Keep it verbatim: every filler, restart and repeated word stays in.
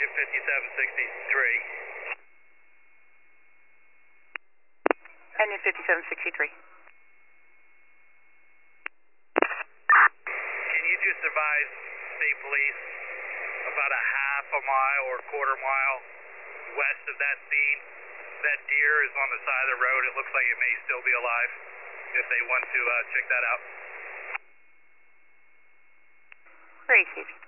fifty-seven sixty-three. Engine fifty-seven sixty-three. Can you just advise state police about a half a mile or quarter mile west of that scene? That deer is on the side of the road. It looks like it may still be alive if they want to uh, check that out. Very safe.